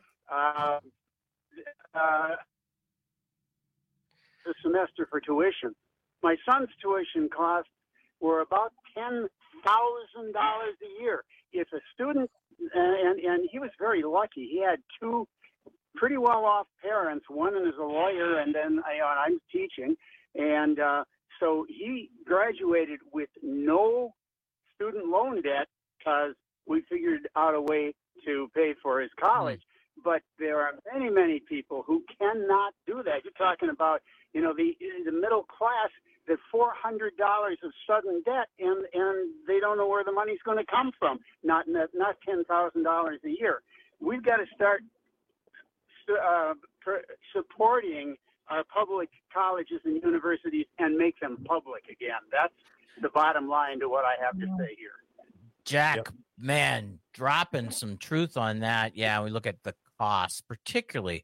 the semester for tuition. My son's tuition costs were about $10,000 a year. If a student, and he was very lucky, he had two pretty well-off parents. One is a lawyer, and then I'm teaching. And so he graduated with no student loan debt because we figured out a way to pay for his college. But there are many, many people who cannot do that. You're talking about, the middle class, the $400 of sudden debt, and they don't know where the money's going to come from. Not $10,000 a year. We've got to start supporting our public colleges and universities and make them public again. That's the bottom line to what I have to say here. Jack, man, dropping some truth on that. Yeah, we look at the costs, particularly.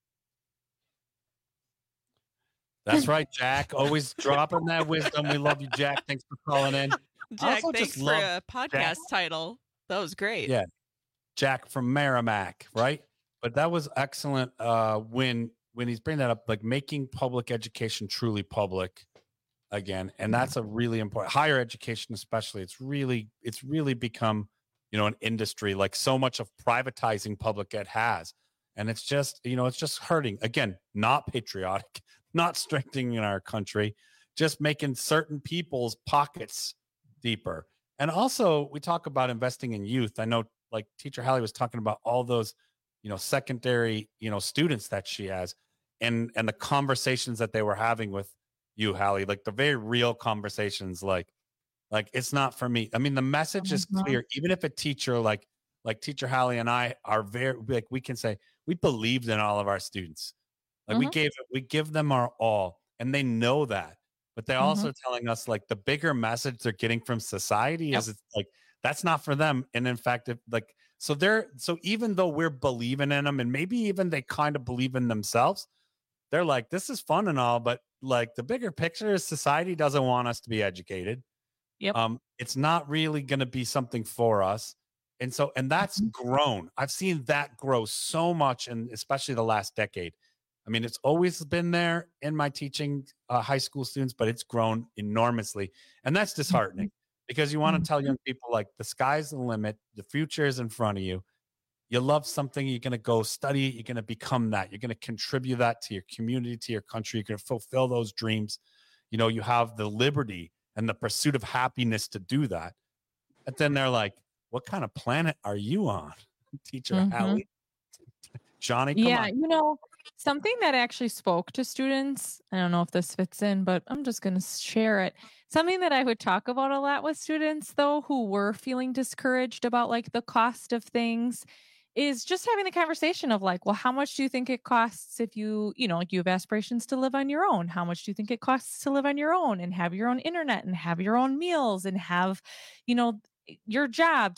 That's right, Jack. Always dropping that wisdom. We love you, Jack. Thanks for calling in. Jack, thanks for a podcast title. That was great. Yeah, Jack from Merrimack, right? But that was excellent when he's bringing that up, like making public education truly public again. And that's a really important, higher education especially. It's really become, an industry, like so much of privatizing public ed has. And it's just, it's just hurting. Again, not patriotic, not strengthening our country, just making certain people's pockets deeper. And also we talk about investing in youth. I know like Teacher Hallie was talking about all those, secondary, students that she has and the conversations that they were having with you, Hallie, like the very real conversations, like Like, it's not for me. I mean, the message is clear. Even if a teacher like Teacher Hallie and I are very, like, we can say we believed in all of our students. Like we give them our all, and they know that. But they're also telling us, like, the bigger message they're getting from society is it's like, that's not for them. And in fact, so even though we're believing in them, and maybe even they kind of believe in themselves, they're like, this is fun and all, but like the bigger picture is society doesn't want us to be educated. Yep. It's not really going to be something for us. And that's grown. I've seen that grow so much, and especially the last decade. I mean, it's always been there in my teaching high school students, but it's grown enormously. And that's disheartening because you want to tell young people, like, the sky's the limit. The future is in front of you. You love something, you're going to go study it. You're going to become that. You're going to contribute that to your community, to your country. You're going to fulfill those dreams. You know, you have the liberty and the pursuit of happiness to do that. And then they're like, what kind of planet are you on, Teacher Hallie? Johnny, come on. You know, something that actually spoke to students, I don't know if this fits in, but I'm just going to share it. Something that I would talk about a lot with students, though, who were feeling discouraged about, like, the cost of things, is just having the conversation of, like, well, how much do you think it costs if you have aspirations to live on your own? How much do you think it costs to live on your own and have your own internet and have your own meals and have, your job,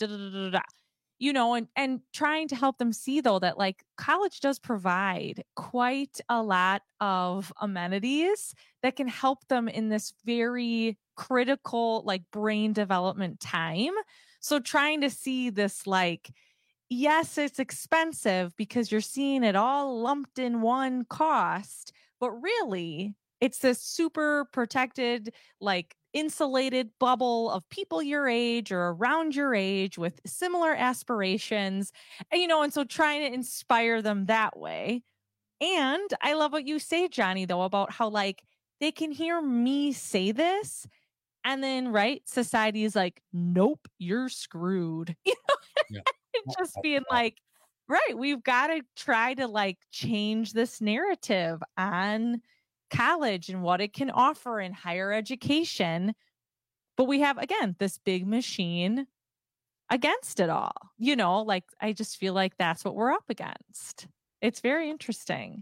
and trying to help them see, though, that, like, college does provide quite a lot of amenities that can help them in this very critical, like, brain development time. So trying to see this, like, yes, it's expensive because you're seeing it all lumped in one cost, but really it's this super protected, like, insulated bubble of people your age or around your age with similar aspirations, and so trying to inspire them that way. And I love what you say, Johnny, though, about how, like, they can hear me say this, and then, right, society is like, nope, you're screwed. Just being like, right, we've got to try to, like, change this narrative on college and what it can offer in higher education. But we have, again, this big machine against it all. Like, I just feel like that's what we're up against. It's very interesting.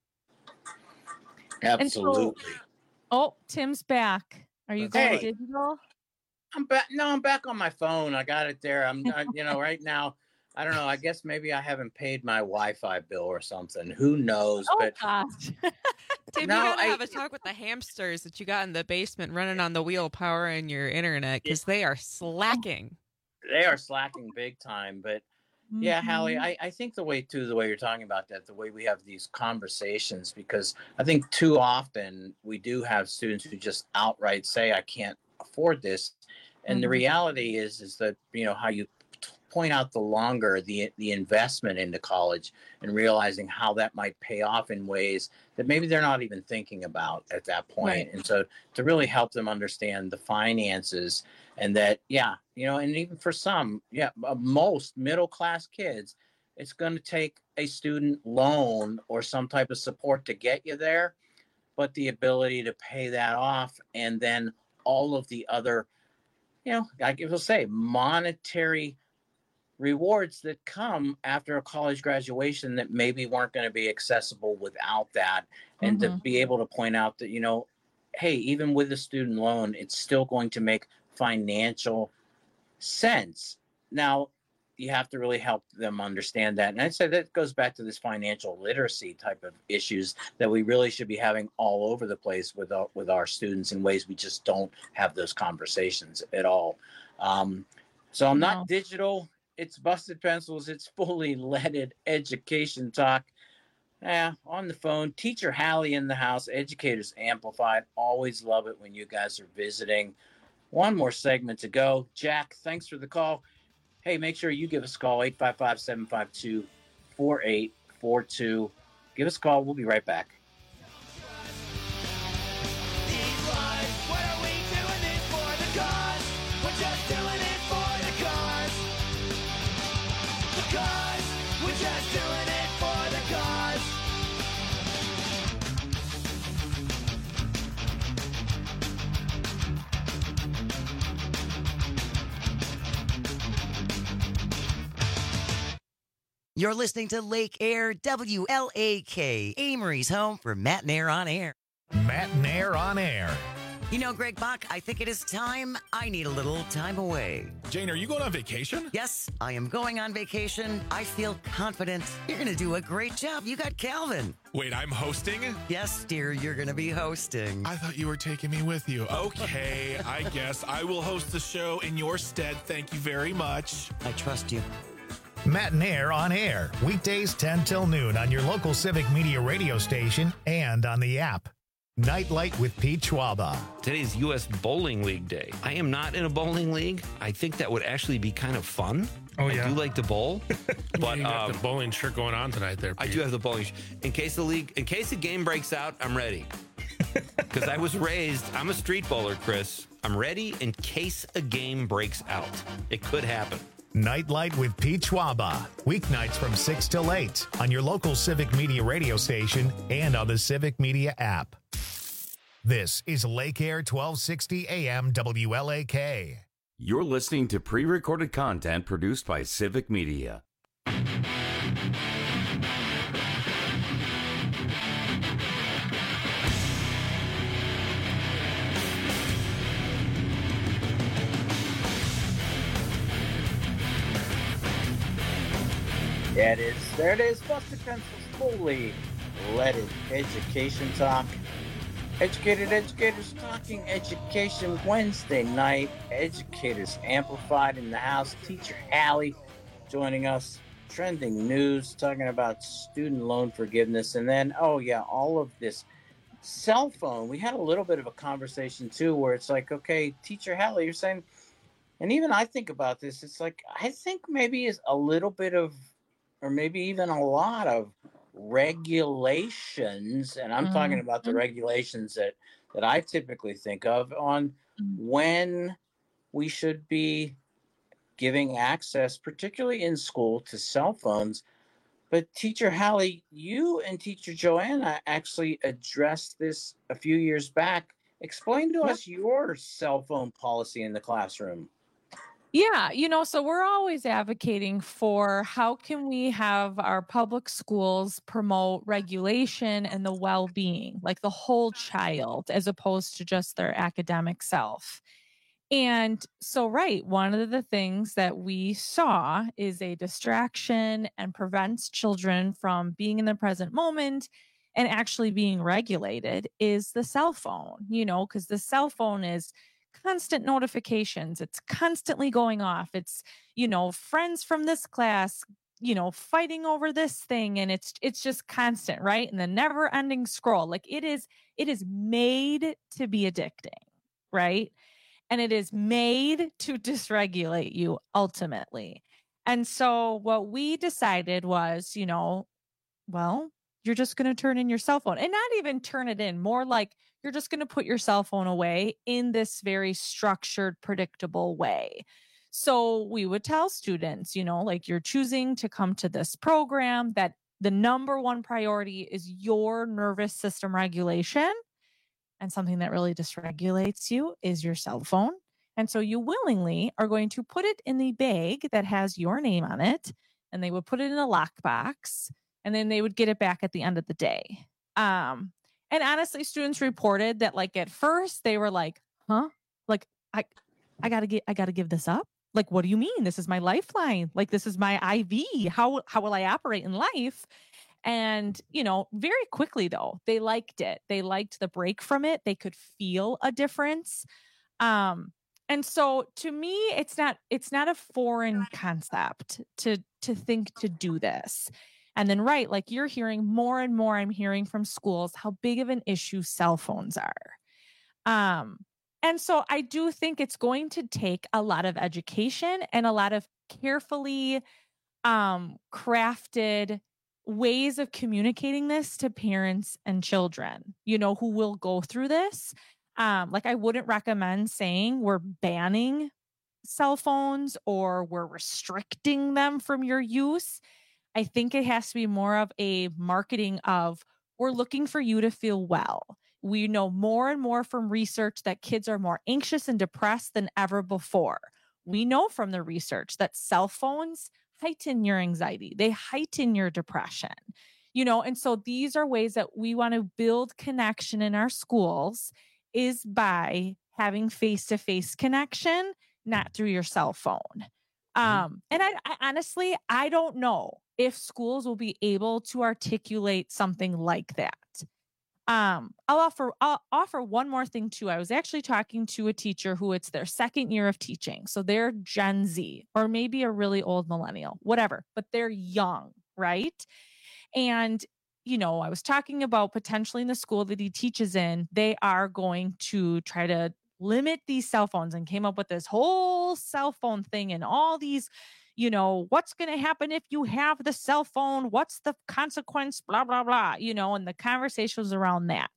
Absolutely. Tim's back. Are you going digital? I'm back. No, I'm back on my phone. I got it there. I'm right now. I don't know. I guess maybe I haven't paid my Wi-Fi bill or something. Who knows? Gosh. Tim, you gotta have a talk with the hamsters that you got in the basement running on the wheel powering your internet, because they are slacking. They are slacking big time. But yeah, Hallie, I think the way you're talking about that, the way we have these conversations, because I think too often we do have students who just outright say, I can't afford this. And the reality is that, how you point out the longer the investment into college and realizing how that might pay off in ways that maybe they're not even thinking about at that point. Right. And so to really help them understand the finances, and that, and even for some, most middle-class kids, it's going to take a student loan or some type of support to get you there, but the ability to pay that off, and then all of the other, I will say, monetary rewards that come after a college graduation that maybe weren't going to be accessible without that. And to be able to point out that, hey, even with a student loan, it's still going to make financial sense. Now, you have to really help them understand that. And I'd say that goes back to this financial literacy type of issues that we really should be having all over the place with our students, in ways we just don't have those conversations at all. So I'm not digital. It's Busted Pencils. It's fully leaded education talk. On the phone, Teacher Hallie in the house, Educators Amplified. Always love it when you guys are visiting. One more segment to go. Jack, thanks for the call. Hey, make sure you give us a call, 855-752-4842. Give us a call. We'll be right back. You're listening to Lake Air WLAK, Amory's home for Matt and Air on Air. Matt and Air on Air. You know, Greg Bach, I think it is time. I need a little time away. Jane, are you going on vacation? Yes, I am going on vacation. I feel confident. You're going to do a great job. You got Calvin. Wait, I'm hosting? Yes, dear, you're going to be hosting. I thought you were taking me with you. Okay, I guess I will host the show in your stead. Thank you very much. I trust you. Matt and Air on Air, weekdays 10 till noon on your local Civic Media radio station and on the app. Nightlight with Pete Schwaba. Today's U.S. Bowling League Day. I am not in a bowling league. I think that would actually be kind of fun. Oh, yeah. I do like to bowl. But you got the bowling shirt going on tonight there, Pete. I do have the bowling shirt. In case the game breaks out, I'm ready. Because I was raised, I'm a street bowler, Chris. I'm ready in case a game breaks out. It could happen. Nightlight with Pete Schwaba. Weeknights from 6 till 8 on your local Civic Media radio station and on the Civic Media app. This is Lake Air 1260 AM WLAK. You're listening to pre-recorded content produced by Civic Media. Yeah, it is. There it is. Busted Pencils fully leaded education talk. Educated educators talking education Wednesday night. Educators Amplified in the house. Teacher Hallie joining us. Trending news talking about student loan forgiveness. And then, oh yeah, all of this cell phone. We had a little bit of a conversation too where it's like, okay, Teacher Hallie, you're saying, and even I think about this, it's like, I think maybe is a little bit of, or maybe even a lot of regulations, and I'm talking about the regulations that I typically think of on when we should be giving access, particularly in school, to cell phones. But Teacher Hallie, you and Teacher Joanna actually addressed this a few years back. Explain to us your cell phone policy in the classroom. Yeah, so we're always advocating for how can we have our public schools promote regulation and the well-being, like the whole child, as opposed to just their academic self. And so, right, one of the things that we saw is a distraction and prevents children from being in the present moment and actually being regulated is the cell phone, because the cell phone is constant notifications. It's constantly going off. It's, friends from this class, fighting over this thing. And it's just constant, right? And the never ending scroll. Like it is made to be addicting, right? And it is made to dysregulate you ultimately. And so what we decided was, well, you're just going to turn in your cell phone and not even turn it in, more like you're just going to put your cell phone away in this very structured, predictable way. So we would tell students, like you're choosing to come to this program, that the number one priority is your nervous system regulation. And something that really dysregulates you is your cell phone. And so you willingly are going to put it in the bag that has your name on it. And they would put it in a lockbox. And then they would get it back at the end of the day. And honestly, students reported that like at first they were like, huh? Like, I gotta give this up. Like, what do you mean? This is my lifeline. Like, this is my IV. How will I operate in life? And, very quickly though, they liked it. They liked the break from it. They could feel a difference. And so to me, it's not a foreign concept to think to do this. And then, right, like you're hearing more and more, I'm hearing from schools how big of an issue cell phones are. And so I do think it's going to take a lot of education and a lot of carefully crafted ways of communicating this to parents and children, who will go through this. Like I wouldn't recommend saying we're banning cell phones or we're restricting them from your use. I think it has to be more of a marketing of we're looking for you to feel well. We know more and more from research that kids are more anxious and depressed than ever before. We know from the research that cell phones heighten your anxiety. They heighten your depression, and so these are ways that we want to build connection in our schools is by having face-to-face connection, not through your cell phone. And I honestly, I don't know if schools will be able to articulate something like that. I'll offer one more thing too. I was actually talking to a teacher who it's their second year of teaching. So they're Gen Z or maybe a really old millennial, whatever, but they're young, right? And, I was talking about potentially in the school that he teaches in, they are going to try to limit these cell phones and came up with this whole cell phone thing and all these, what's going to happen if you have the cell phone? What's the consequence? Blah, blah, blah, and the conversation was around that.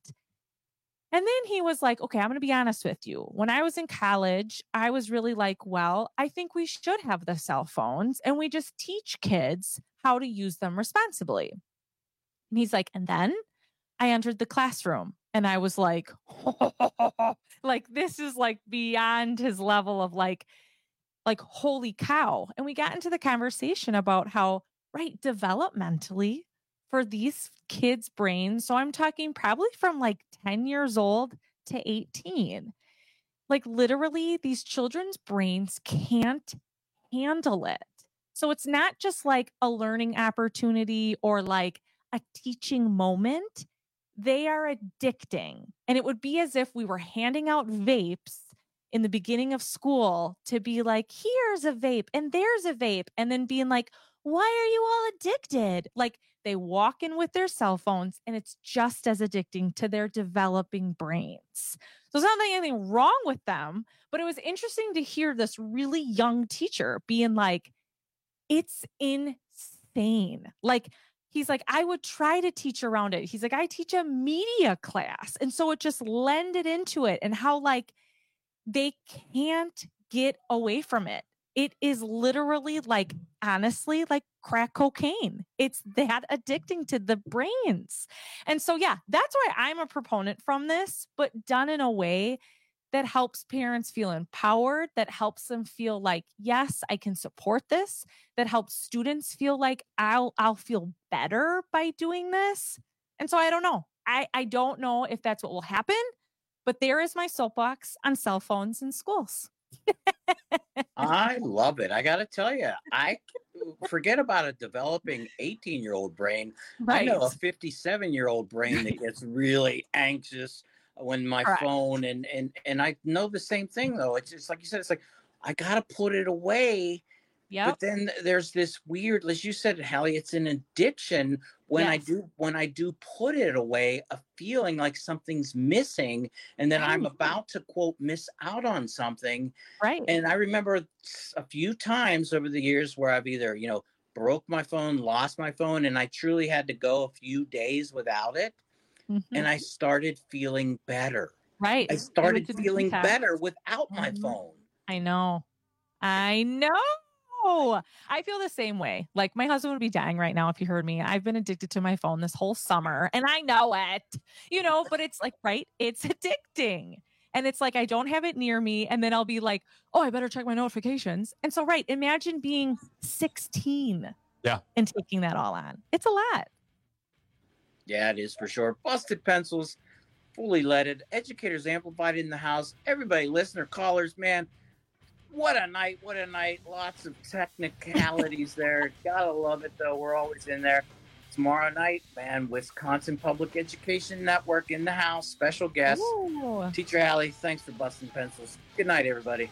And then he was like, okay, I'm going to be honest with you. When I was in college, I was really like, well, I think we should have the cell phones and we just teach kids how to use them responsibly. And he's like, and then I entered the classroom and I was like, like, this is like beyond his level of like, holy cow. And we got into the conversation about how, right, developmentally for these kids' brains. So I'm talking probably from like 10 years old to 18. Like literally these children's brains can't handle it. So it's not just like a learning opportunity or like a teaching moment. They are addicting. And it would be as if we were handing out vapes in the beginning of school to be like, here's a vape and there's a vape. And then being like, why are you all addicted? Like they walk in with their cell phones and it's just as addicting to their developing brains. So it's not anything wrong with them, but it was interesting to hear this really young teacher being like, it's insane. Like, he's like, I would try to teach around it. He's like, I teach a media class. And so it just lended into it and how like they can't get away from it. It is literally like, honestly, like crack cocaine. It's that addicting to the brains. And so, yeah, that's why I'm a proponent from this, but done in a way that helps parents feel empowered, that helps them feel like, yes, I can support this, that helps students feel like I'll feel better by doing this. And so I don't know. I don't know if that's what will happen, but there is my soapbox on cell phones in schools. I love it. I got to tell you, I forget about a developing 18-year-old brain. Right. I know a 57-year-old brain that gets really anxious when my phone and I know the same thing though. It's just like you said, it's like, I got to put it away. Yeah. But then there's this weird, as you said, Hallie, it's an addiction when I do put it away, a feeling like something's missing and then I'm about to quote, miss out on something. Right. And I remember a few times over the years where I've either, broke my phone, lost my phone, and I truly had to go a few days without it. Mm-hmm. And I started feeling better. Right. I started feeling better without my phone. I know. I feel the same way. Like my husband would be dying right now if he heard me. I've been addicted to my phone this whole summer and I know it, but it's like, right. It's addicting. And it's like, I don't have it near me. And then I'll be like, oh, I better check my notifications. And so, right. Imagine being 16 and taking that all on. It's a lot. Yeah, it is for sure. Busted Pencils, fully leaded, educators amplified in the house. Everybody, listener, callers, man, what a night. Lots of technicalities there. Gotta love it, though. We're always in there. Tomorrow night, man, Wisconsin Public Education Network in the house. Special guest, Teacher Hallie. Thanks for busting pencils. Good night, everybody.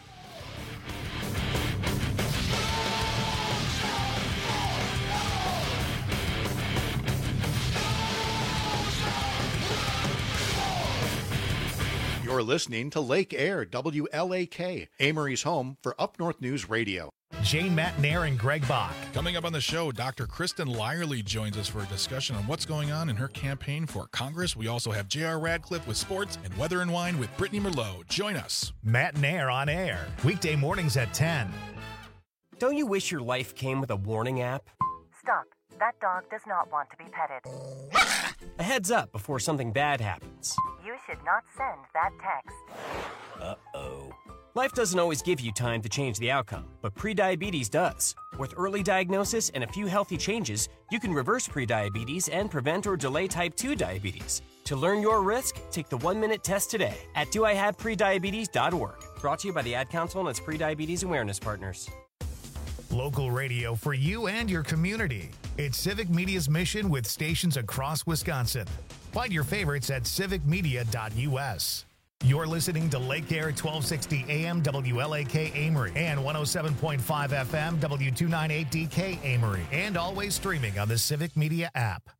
You're listening to Lake Air, WLAK, Amory's home for Up North News Radio. Jane Matnair and Greg Bach. Coming up on the show, Dr. Kristen Lyerly joins us for a discussion on what's going on in her campaign for Congress. We also have J.R. Radcliffe with sports and Weather and Wine with Brittany Merlot. Join us. Matnair on air, weekday mornings at 10. Don't you wish your life came with a warning app? Stop. That dog does not want to be petted. A heads up before something bad happens. You should not send that text. Uh-oh. Life doesn't always give you time to change the outcome, but prediabetes does. With early diagnosis and a few healthy changes, you can reverse prediabetes and prevent or delay type 2 diabetes. To learn your risk, take the 1-minute test today at doihaveprediabetes.org. Brought to you by the Ad Council and its prediabetes awareness partners. Local radio for you and your community. It's Civic Media's mission with stations across Wisconsin. Find your favorites at civicmedia.us. You're listening to Lake Air 1260 AM WLAK Amory and 107.5 FM W298DK Amory, and always streaming on the Civic Media app.